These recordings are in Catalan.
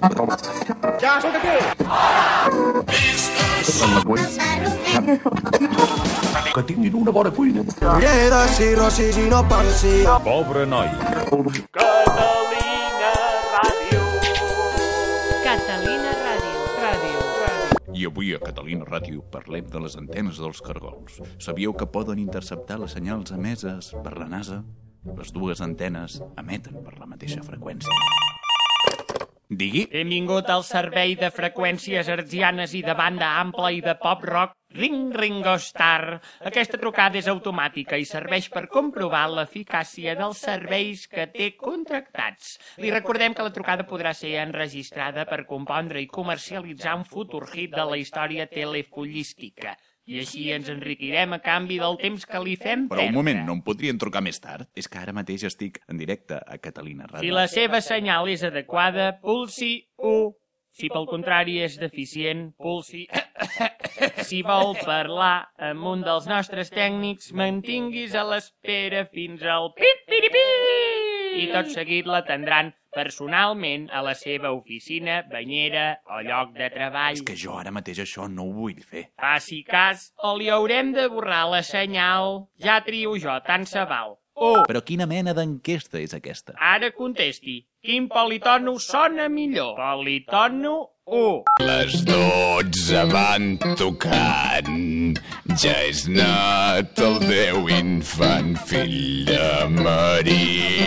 Ja sóc aquí! Que tinguin una bona cuina. Pobre noi. Catalina Ràdio. Catalina Ràdio. I avui a Catalina Ràdio parlem de les antenes dels cargols. Sabíeu que poden interceptar les senyals emeses per la NASA? Les dues antenes emeten per la mateixa freqüència. Digui? Benvingut al servei de freqüències hertzianes i de banda ampla i de pop rock Ringo Starr. Aquesta trucada és automàtica i serveix per comprovar l'eficàcia dels serveis que té contractats. Li recordem que la trucada podrà ser enregistrada per compondre i comercialitzar un futur hit de la història telefollística. I així ens enriquirem a canvi del temps que li fem perdre. Però un moment, no em podrien trucar més tard? És que ara mateix estic en directe a Catalina Ràdio. Si la seva senyal és adequada, pulsi 1. Si pel contrari és deficient, pulsi... Si vol parlar amb un dels nostres tècnics, mantinguis a l'espera fins al pip-piri-pi! I tot seguit l'atendran personalment a la seva oficina, banyera o lloc de treball. És que jo ara mateix això no ho vull fer. Faci cas o li haurem de borrar la senyal. Ja trio jo, tant se val. 1. Però quina mena d'enquesta és aquesta? Ara contesti. Quin politono sona millor? Politono 1. Les 12 van tocant, ja és nat el Déu infant, fill de Maria.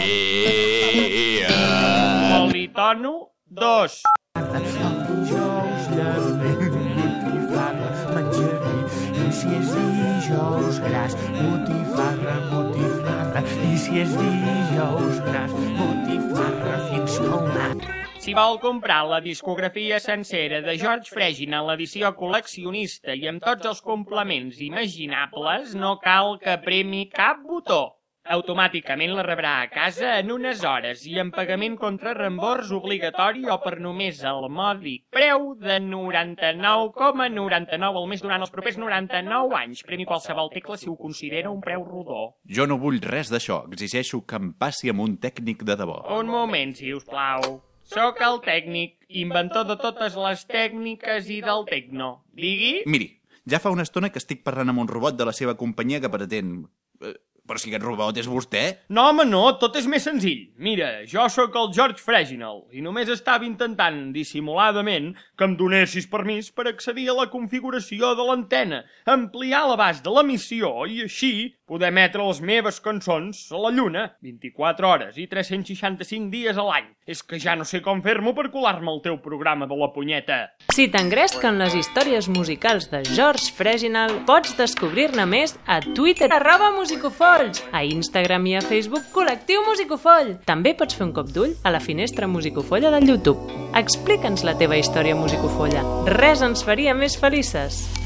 Politono 2. Dijous botifarra menjaré, i si és dijous gras, botifarra. I si és dijous gras, botifarra fins al nat. Si vol comprar la discografia sencera de George Fregin en l'edició col·leccionista i amb tots els complements imaginables, no cal que premi cap botó. Automàticament la rebrà a casa en unes hores i en pagament contra reembors obligatori o per només el mòdic preu de 99,99 al mes durant els propers 99 anys. Premi qualsevol tecla si ho considera un preu rodó. Jo no vull res d'això. Exigeixo que em passi amb un tècnic de debò. Un moment, si us plau. Soc el tècnic, inventor de totes les tècniques i del tecno. Digui? Miri, ja fa una estona que estic parlant amb un robot de la seva companyia que pretén... Però si aquest robot és vostè? No, home, no, tot és més senzill. Mira, jo sóc el George Freginal i només estava intentant dissimuladament que em donessis permís per accedir a la configuració de l'antena, ampliar l'abast de l'emissió i així poder emetre les meves cançons a la lluna 24 hores i 365 dies a l'any. És que ja no sé com fer-m'ho per colar-me al teu programa de la punyeta. Si t'engresquen les històries musicals de George Freginal, pots descobrir-ne més a Twitter @musicofolls, a Instagram i a Facebook Col·lectiu Musicofoll. També pots fer un cop d'ull a la finestra musicofolla del YouTube. Explica'ns la teva història musicofolla. Res ens faria més felices.